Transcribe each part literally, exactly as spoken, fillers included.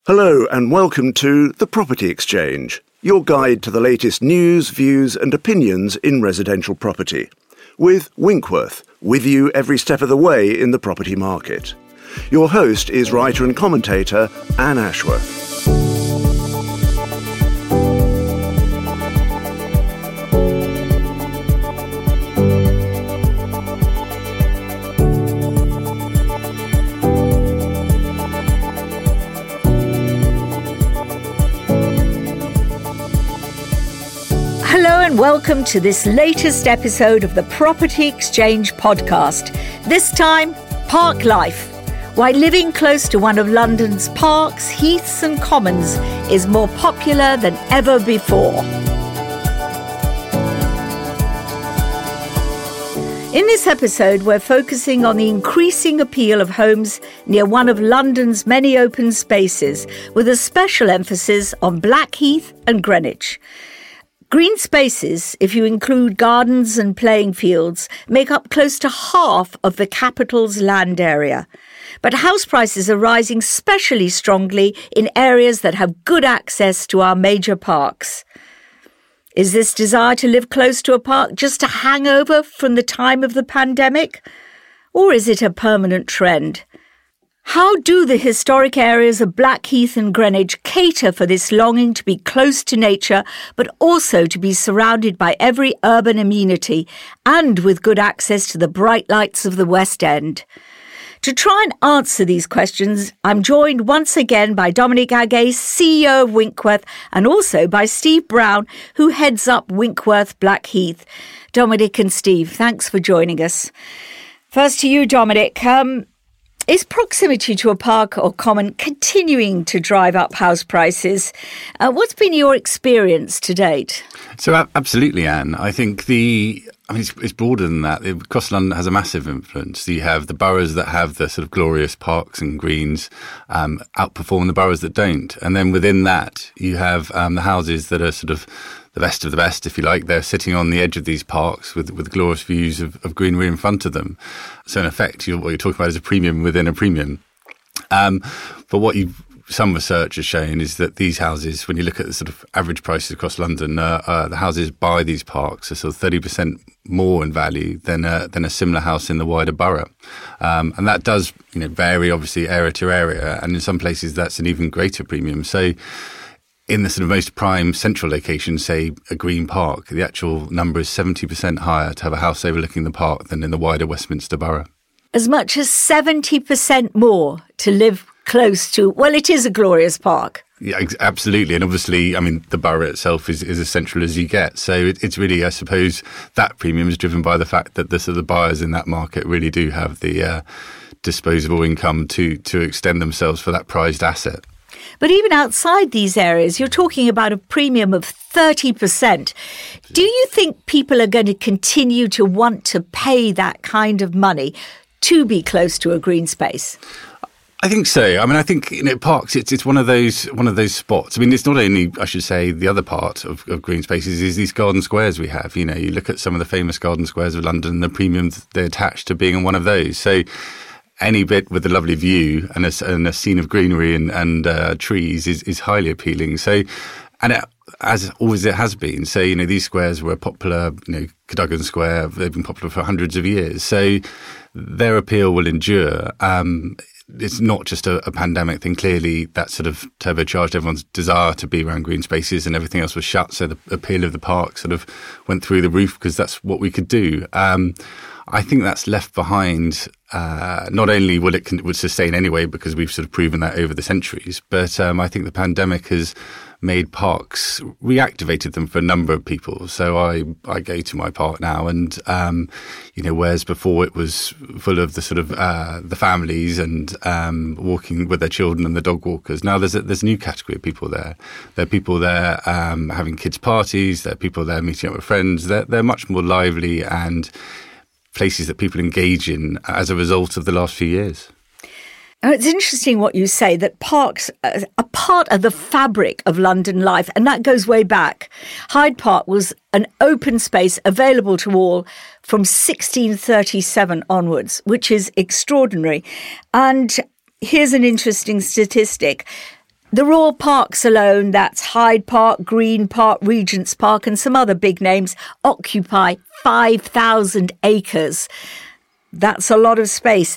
Hello and welcome to The Property Exchange, your guide to the latest news, views and opinions in residential property. With Winkworth, with you every step of the way in the property market. Your host is writer and commentator Anne Ashworth. Hello and welcome to this latest episode of the Property Exchange podcast. This time, Park Life. Why living close to one of London's parks, heaths and commons is more popular than ever before. In this episode, we're focusing on the increasing appeal of homes near one of London's many open spaces, with a special emphasis on Blackheath and Greenwich. Green spaces, if you include gardens and playing fields, make up close to half of the capital's land area. But house prices are rising especially strongly in areas that have good access to our major parks. Is this desire to live close to a park just a hangover from the time of the pandemic? Or is it a permanent trend? How do the historic areas of Blackheath and Greenwich cater for this longing to be close to nature, but also to be surrounded by every urban amenity and with good access to the bright lights of the West End? To try and answer these questions, I'm joined once again by Dominic Agay, C E O of Winkworth, and also by Steve Brown, who heads up Winkworth Blackheath. Dominic and Steve, thanks for joining us. First to you, Dominic. Um, Is proximity to a park or common continuing to drive up house prices? Uh, what's been your experience to date? So uh, absolutely, Anne. I think the, I mean, it's, it's broader than that. Across London has a massive influence. You have the boroughs that have the sort of glorious parks and greens um, outperform the boroughs that don't. And then within that, you have um, the houses that are sort of the best of the best, if you like. They're sitting on the edge of these parks with, with glorious views of, of greenery in front of them. So in effect, you're, what you're talking about is a premium within a premium. Um, but what you've, some research has shown is that these houses, when you look at the sort of average prices across London, uh, uh, the houses by these parks are sort of thirty percent more in value than a, than a similar house in the wider borough. Um, and that does, you know, vary obviously area to area. And in some places that's an even greater premium. So in the sort of most prime central location, say a green park, the actual number is seventy percent higher to have a house overlooking the park than in the wider Westminster borough. As much as seventy percent more to live close to, well, it is a glorious park. Yeah, ex- absolutely. And obviously, I mean, the borough itself is, is as central as you get. So it, it's really, I suppose, that premium is driven by the fact that the sort of buyers in that market really do have the uh, disposable income to to extend themselves for that prized asset. But even outside these areas, you're talking about a premium of thirty percent. Do you think people are going to continue to want to pay that kind of money to be close to a green space? I think so. I mean, I think, you know, parks, it's it's one of those one of those spots. I mean, it's not only, I should say, the other part of, of green spaces is these garden squares we have. You know, you look at some of the famous garden squares of London, the premiums they attach to being in one of those. So any bit with a lovely view and a, and a scene of greenery and, and uh, trees is, is highly appealing. So, and it, as always it has been. So, you know, these squares were popular, you know, Cadogan Square, they've been popular for hundreds of years. So their appeal will endure. Um, it's not just a, a pandemic thing. Clearly, that sort of turbocharged everyone's desire to be around green spaces and everything else was shut. So the appeal of the park sort of went through the roof because that's what we could do. Um, I think that's left behind. Uh, not only will it, would sustain anyway, because we've sort of proven that over the centuries, but um, I think the pandemic has made parks, reactivated them for a number of people. So I, I go to my park now and, um, you know, whereas before it was full of the sort of, uh, the families and, um, walking with their children and the dog walkers. Now there's a, there's a new category of people there. There are people there, um, having kids' parties. There are people there meeting up with friends. They're, they're much more lively and places that people engage in as a result of the last few years. It's interesting what you say, that parks are part of the fabric of London life, and that goes way back. Hyde Park was an open space available to all from sixteen thirty-seven onwards, which is extraordinary. And here's an interesting statistic. The Royal Parks alone, that's Hyde Park, Green Park, Regent's Park and some other big names, occupy five thousand acres. That's a lot of space.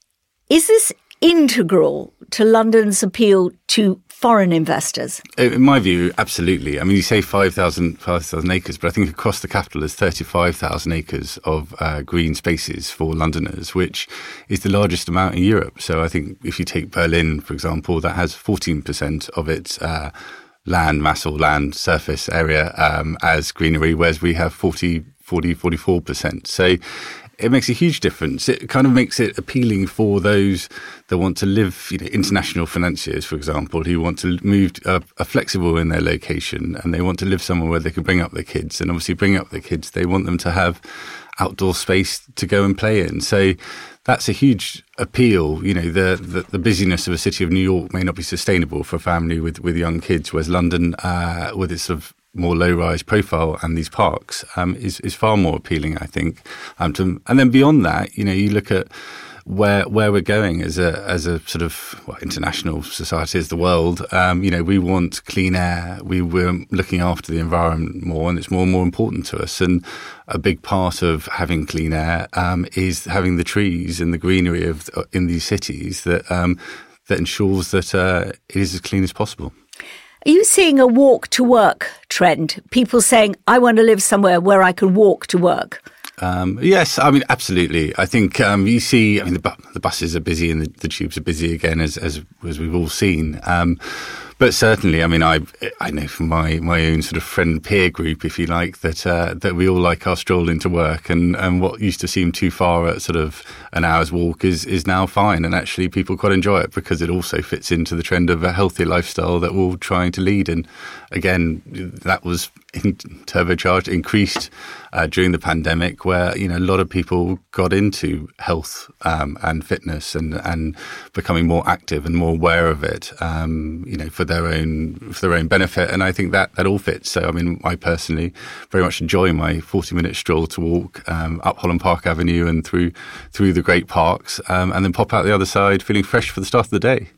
Is this integral to London's appeal to foreign investors? In my view, absolutely. I mean, you say five thousand acres, but I think across the capital there's thirty-five thousand acres of uh, green spaces for Londoners, which is the largest amount in Europe. So I think if you take Berlin, for example, that has fourteen percent of its uh, land mass or land surface area um, as greenery, whereas we have forty, forty, forty-four percent. So it makes a huge difference. It kind of makes it appealing for those that want to live, you know, international financiers, for example, who want to move, uh, are flexible in their location and they want to live somewhere where they can bring up their kids. And obviously bring up their kids, they want them to have outdoor space to go and play in. So that's a huge appeal. You know, the, the, the busyness of a city of New York may not be sustainable for a family with, with young kids, whereas London, uh, with its sort of more low-rise profile and these parks um, is, is far more appealing, I think. Um, to, and then beyond that, you know, you look at where where we're going as a as a sort of well, international society, as the world. Um, you know, we want clean air. We, we're looking after the environment more, and it's more and more important to us. And a big part of having clean air um, is having the trees and the greenery of in these cities that um, that ensures that uh, it is as clean as possible. Are you seeing a walk to work trend? People saying, I want to live somewhere where I can walk to work. Um, yes, I mean, absolutely. I think um, you see, I mean, the, bu- the buses are busy and the, the tubes are busy again, as as, as we've all seen. Um, but certainly, I mean, I I know from my, my own sort of friend peer group, if you like, that uh, that we all like our stroll into work, and, and what used to seem too far at sort of an hour's walk is is now fine, and actually people quite enjoy it because it also fits into the trend of a healthy lifestyle that we're all trying to lead. And again, that was in, turbocharged, increased uh, during the pandemic, where you know a lot of people got into health um, and fitness and and becoming more active and more aware of it. Um, you know, for their own for their own benefit, and I think that that all fits. So, I mean, I personally very much enjoy my forty-minute stroll to walk um, up Holland Park Avenue and through through the great parks, um, and then pop out the other side feeling fresh for the start of the day.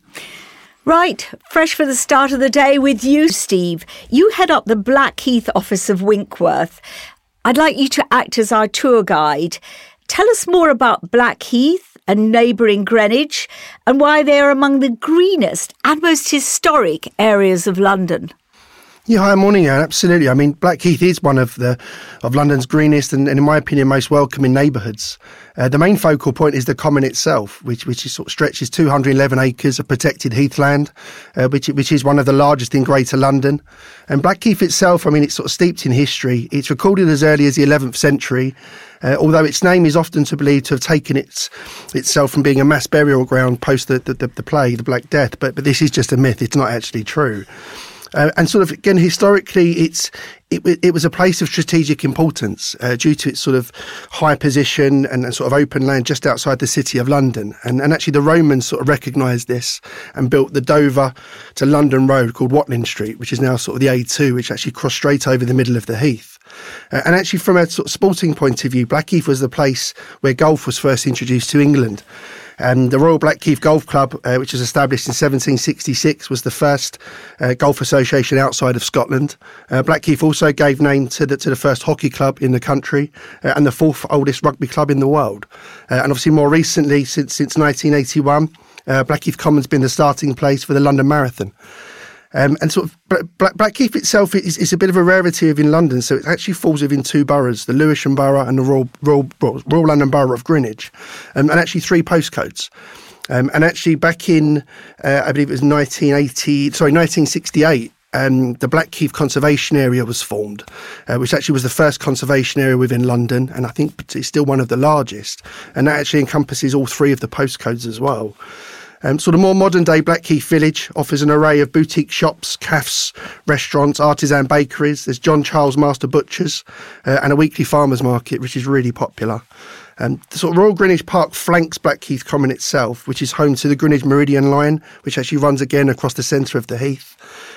Right, fresh for the start of the day with you, Steve. You head up the Blackheath office of Winkworth. I'd like you to act as our tour guide. Tell us more about Blackheath and neighbouring Greenwich, and why they are among the greenest and most historic areas of London. Yeah, hi, morning, Anne. Absolutely. I mean, Blackheath is one of the of London's greenest and, and in my opinion, most welcoming neighbourhoods. Uh, the main focal point is the common itself, which which is, sort of stretches two hundred eleven acres of protected heathland, uh, which which is one of the largest in Greater London. And Blackheath itself, I mean, it's sort of steeped in history. It's recorded as early as the eleventh century, uh, although its name is often to believed to have taken its itself from being a mass burial ground post the the, the, the plague, the Black Death. But but this is just a myth. It's not actually true. Uh, and sort of, again, historically, it's it, it was a place of strategic importance uh, due to its sort of high position and, and sort of open land just outside the city of London. And, and actually the Romans sort of recognised this and built the Dover to London road called Watling Street, which is now sort of the A two, which actually crossed straight over the middle of the heath. Uh, and actually from a sort of sporting point of view, Blackheath was the place where golf was first introduced to England. Um, the Royal Blackheath Golf Club, uh, which was established in seventeen sixty-six, was the first uh, golf association outside of Scotland. Uh, Blackheath also gave name to the, to the first hockey club in the country uh, and the fourth oldest rugby club in the world. Uh, and obviously more recently, since, since nineteen eighty-one, uh, Blackheath Common's been the starting place for the London Marathon. Um, and sort of Black, Blackheath itself is, is a bit of a rarity within London, so it actually falls within two boroughs, the Lewisham Borough and the Royal, Royal, Royal London Borough of Greenwich, um, and actually three postcodes. Um, and actually back in, uh, I believe it was nineteen eighty, sorry, nineteen sixty-eight, um, the Blackheath Conservation Area was formed, uh, which actually was the first conservation area within London, and I think it's still one of the largest, and that actually encompasses all three of the postcodes as well. Um, sort of more modern-day Blackheath Village offers an array of boutique shops, cafes, restaurants, artisan bakeries. There's John Charles Master Butchers uh, and a weekly farmers market, which is really popular. Um, the sort of Royal Greenwich Park flanks Blackheath Common itself, which is home to the Greenwich Meridian line, which actually runs again across the centre of the heath.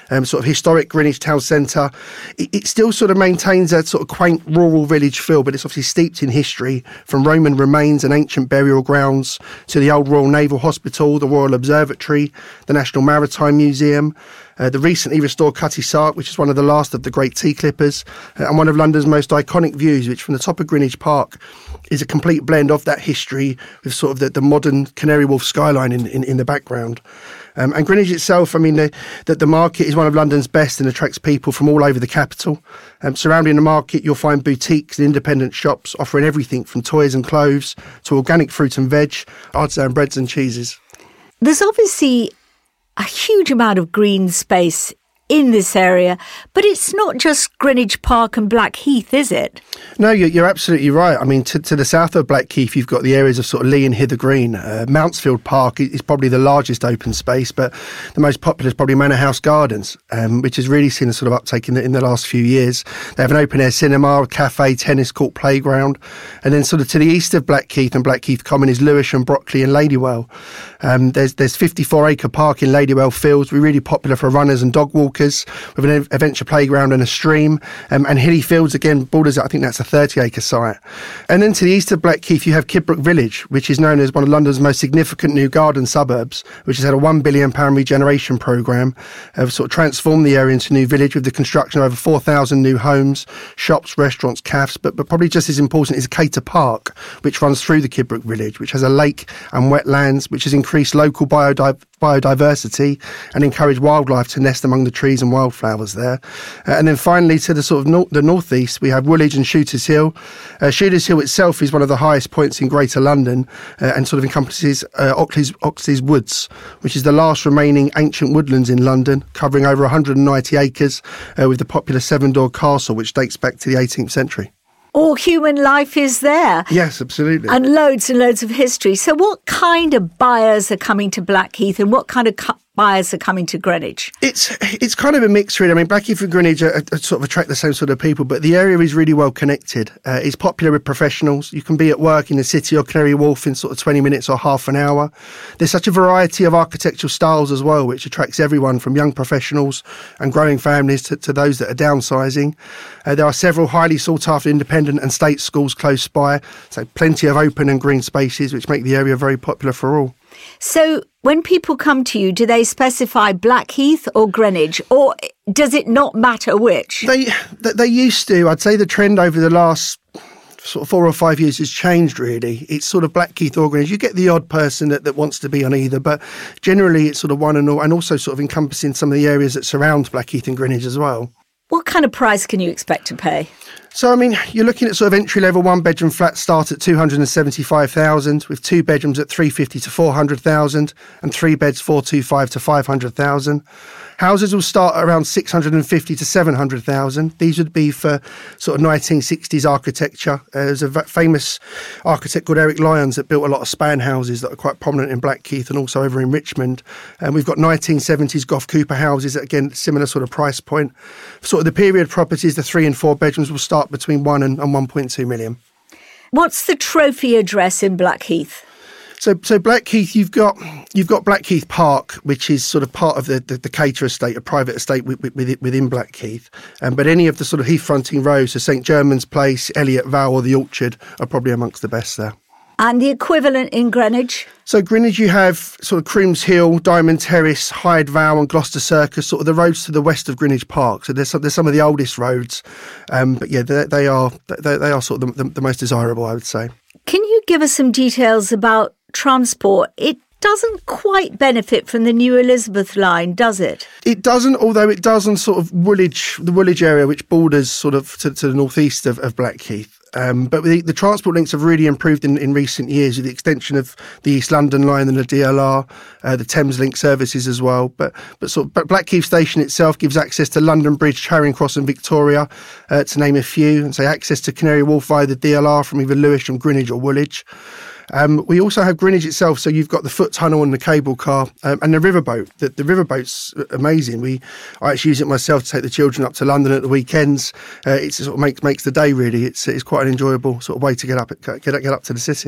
um, sort of historic Greenwich town centre. It, it still sort of maintains a sort of quaint rural village feel, but it's obviously steeped in history, from Roman remains and ancient burial grounds to the old Royal Naval Hospital, the Royal Observatory, the National Maritime Museum, Uh, the recently restored Cutty Sark, which is one of the last of the great tea clippers, uh, and one of London's most iconic views, which from the top of Greenwich Park is a complete blend of that history with sort of the, the modern Canary Wharf skyline in, in, in the background. Um, and Greenwich itself, I mean, the, the, the market is one of London's best and attracts people from all over the capital. Um, surrounding the market, you'll find boutiques and independent shops offering everything from toys and clothes to organic fruit and veg, artisan breads and cheeses. There's obviously a huge amount of green space in this area, but it's not just Greenwich Park and Blackheath, is it? No, you're, you're absolutely right. I mean, to, to the south of Blackheath, you've got the areas of sort of Lee and Hither Green. Uh, Mountsfield Park is probably the largest open space, but the most popular is probably Manor House Gardens, um, which has really seen a sort of uptake in the, in the last few years. They have an open-air cinema, a cafe, tennis court, playground. And then sort of to the east of Blackheath and Blackheath Common is Lewisham, Brockley and Ladywell. Um, there's there's fifty-four acre park in Ladywell Fields. We're really popular for runners and dog walkers, with an adventure playground and a stream. Um, and Hilly Fields, again, borders, I think that's a thirty acre site. And then to the east of Blackheath, you have Kidbrooke Village, which is known as one of London's most significant new garden suburbs, which has had a one billion pounds regeneration programme, uh, sort of transformed the area into a new village with the construction of over four thousand new homes, shops, restaurants, cafes. But, but probably just as important is Cater Park, which runs through the Kidbrooke Village, which has a lake and wetlands, which has increased local biodi- biodiversity and encouraged wildlife to nest among the trees and wildflowers there. Uh, and then finally, to the sort of nor- the northeast, we have Woolwich and Shooters Hill. Uh, Shooters Hill itself is one of the highest points in Greater London uh, and sort of encompasses uh, Oxley's, Oxley's Woods, which is the last remaining ancient woodlands in London, covering over one hundred ninety acres, uh, with the popular Seven Door Castle, which dates back to the eighteenth century. All human life is there. Yes, absolutely. And loads and loads of history. So what kind of buyers are coming to Blackheath and what kind of cu- buyers are coming to Greenwich? It's it's kind of a mix, really. I mean, Blackheath and Greenwich are, are sort of attract the same sort of people, but the area is really well connected. Uh, it's popular with professionals. You can be at work in the city or Canary Wharf in sort of twenty minutes or half an hour. There's such a variety of architectural styles as well, which attracts everyone from young professionals and growing families to, to those that are downsizing. Uh, there are several highly sought-after independent and state schools close by, so plenty of open and green spaces, which make the area very popular for all. So when people come to you, do they specify Blackheath or Greenwich, or does it not matter which? They they used to. I'd say the trend over the last sort of four or five years has changed, really. It's sort of Blackheath or Greenwich. You get the odd person that, that wants to be on either, but generally it's sort of one and all, and also sort of encompassing some of the areas that surround Blackheath and Greenwich as well. What kind of price can you expect to pay? So, I mean, you're looking at sort of entry-level one-bedroom flats start at two hundred seventy-five thousand, with two bedrooms at three hundred fifty to four hundred thousand, and three beds four hundred twenty-five to five hundred thousand. Houses will start at around six hundred fifty to seven hundred thousand. These would be for sort of nineteen sixties architecture. Uh, there's a v- famous architect called Eric Lyons that built a lot of span houses that are quite prominent in Blackheath and also over in Richmond. And we've got nineteen seventies Gough Cooper houses at, again, similar sort of price point. Sort of the period properties, the three and four bedrooms will start between one and, and one point two million. What's the trophy address in Blackheath? So, so Blackheath, you've got you've got Blackheath Park, which is sort of part of the, the, the Cater estate, a private estate within, within Blackheath. Um, but any of the sort of heath-fronting rows, so St Germans Place, Elliot Vale or the Orchard, are probably amongst the best there. And the equivalent in Greenwich? So Greenwich, you have sort of Crooms Hill, Diamond Terrace, Hyde Vale and Gloucester Circus, sort of the roads to the west of Greenwich Park. So there's some, there's some of the oldest roads, um, but yeah, they, they are they, they are sort of the, the, the most desirable, I would say. Can you give us some details about transport? It doesn't quite benefit from the new Elizabeth line, does it? It doesn't, although it does on sort of Woolwich, the Woolwich area, which borders sort of to, to the northeast of, of Blackheath. Um, but the, the transport links have really improved in, in recent years with the extension of the East London line and the D L R, uh, the Thames Link services as well. But but sort of but Blackheath Station itself gives access to London Bridge, Charing Cross and Victoria, uh, to name a few, and say access to Canary Wharf via the D L R from either Lewisham, Greenwich or Woolwich. Um, we also have Greenwich itself, so you've got the foot tunnel and the cable car, um, and the riverboat. The, the riverboat's amazing. We, I actually use it myself to take the children up to London at the weekends. Uh, it sort of makes makes the day really. It's it's quite an enjoyable sort of way to get up get get up to the city.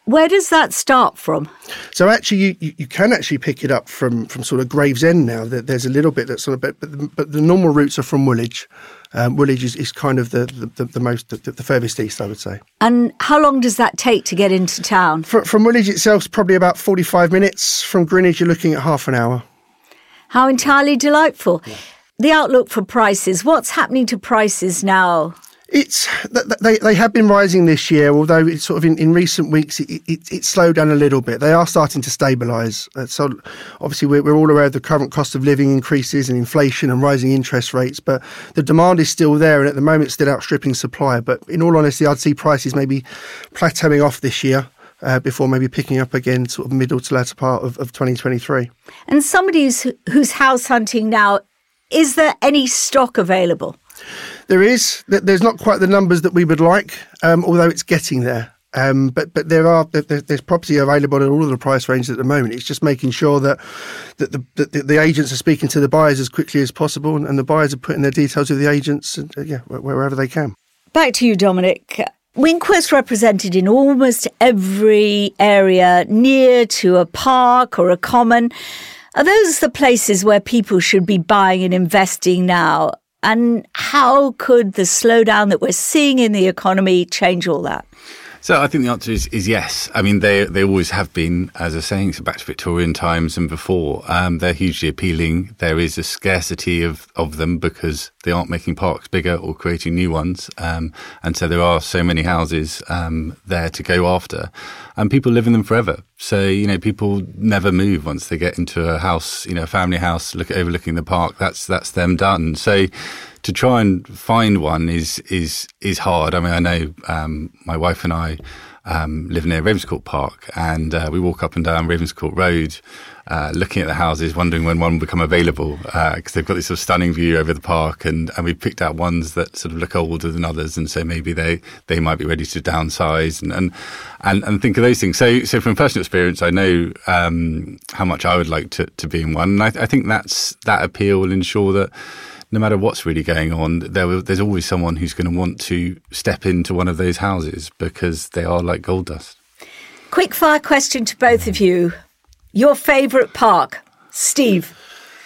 Where does that start from? So actually, you, you, you can actually pick it up from, from sort of Gravesend now. There's a little bit that's sort of, but, but, the, but the normal routes are from Woolwich. Um, Woolwich is, is kind of the, the, the most, the, the furthest east, I would say. And how long does that take to get into town? For, from Woolwich itself, it's probably about forty-five minutes. From Greenwich, you're looking at half an hour. How entirely delightful. Yeah. The outlook for prices. What's happening to prices now? It's they they have been rising this year, although it's sort of in, in recent weeks it, it, it slowed down a little bit. They are starting to stabilise. Uh, so obviously we're, we're all aware of the current cost of living increases and inflation and rising interest rates, but the demand is still there, and at the moment it's still outstripping supply. But in all honesty, I'd see prices maybe plateauing off this year uh, before maybe picking up again sort of middle to latter part of, of twenty twenty-three. And somebody who's, who's house hunting now, is there any stock available? There is. There's not quite the numbers that we would like, um, although it's getting there. Um, but but there are there, there's property available at all of the price ranges at the moment. It's just making sure that that the, that the, the agents are speaking to the buyers as quickly as possible, and, and the buyers are putting their details with the agents, and, uh, yeah, wherever they can. Back to you, Dominic. Winkworth's represented in almost every area near to a park or a common. Are those the places where people should be buying and investing now? And how could the slowdown that we're seeing in the economy change all that? So I think the answer is, is yes. I mean, they they always have been, as I was saying, so back to Victorian times and before. Um, they're hugely appealing. There is a scarcity of, of them because they aren't making parks bigger or creating new ones. Um, and so there are so many houses um, there to go after. And people live in them forever. So, you know, people never move once they get into a house, you know, a family house look overlooking the park. That's that's them done. So to try and find one is is is hard. I mean, I know um, my wife and I um, live near Ravenscourt Park, and uh, we walk up and down Ravenscourt Road uh, looking at the houses, wondering when one will become available, because uh, they've got this sort of stunning view over the park, and, and we picked out ones that sort of look older than others, and so maybe they, they might be ready to downsize and, and and and think of those things. So so from personal experience, I know um, how much I would like to, to be in one, and I, I think that's that appeal will ensure that no matter what's really going on, there will, there's always someone who's going to want to step into one of those houses because they are like gold dust. Quick fire question to both of you. Your favourite park? Steve?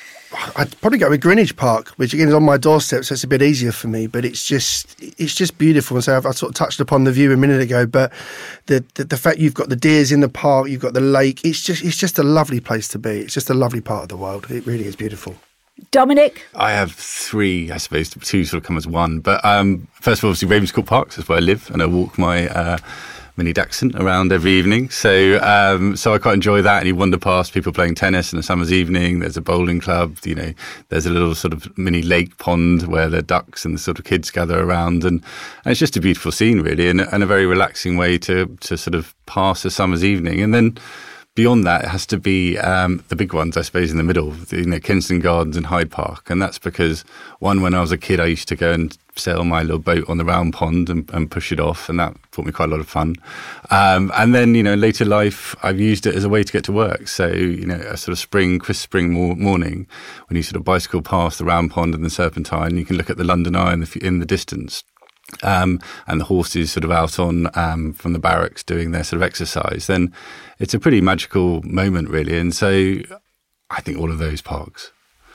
I'd probably go with Greenwich Park, which again is on my doorstep, so it's a bit easier for me. But it's just it's just beautiful. And so I've, I sort of touched upon the view a minute ago, but the, the the fact you've got the deers in the park, you've got the lake, it's just it's just a lovely place to be. It's just a lovely part of the world. It really is beautiful. Dominic? I have three, I suppose. Two sort of come as one. But um, first of all, obviously, Ravenscourt Park, that's where I live, and I walk my uh, mini Dachshund around every evening. So um, so I quite enjoy that. And you wander past people playing tennis in a summer's evening. There's a bowling club. You know, there's a little sort of mini lake pond where the ducks and the sort of kids gather around. And, and it's just a beautiful scene, really, and, and a very relaxing way to, to sort of pass a summer's evening. And then beyond that, it has to be um, the big ones, I suppose, in the middle, you know, Kensington Gardens and Hyde Park. And that's because, one, when I was a kid, I used to go and sail my little boat on the round pond and, and push it off, and that brought me quite a lot of fun. Um, and then, you know, later life, I've used it as a way to get to work. So, you know, a sort of spring, crisp spring morning, when you sort of bicycle past the round pond and the Serpentine, you can look at the London Eye in the, in the distance. Um, and the horses sort of out on um, from the barracks doing their sort of exercise, then it's a pretty magical moment, really. And so I think all of those parks.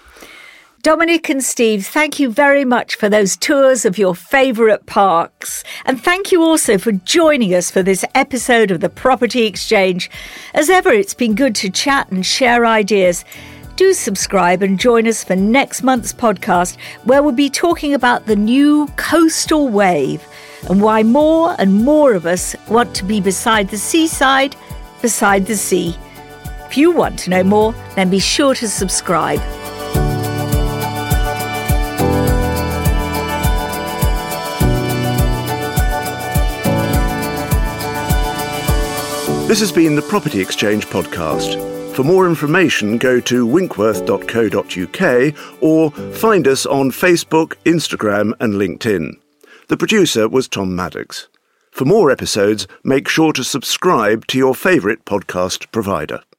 Dominic and Steve, thank you very much for those tours of your favourite parks. And thank you also for joining us for this episode of The Property Exchange. As ever, it's been good to chat and share ideas. Do subscribe and join us for next month's podcast, where we'll be talking about the new coastal wave and why more and more of us want to be beside the seaside, beside the sea. If you want to know more, then be sure to subscribe. This has been the Property Exchange podcast. For more information, go to winkworth dot co dot uk or find us on Facebook, Instagram and LinkedIn. The producer was Tom Maddox. For more episodes, make sure to subscribe to your favourite podcast provider.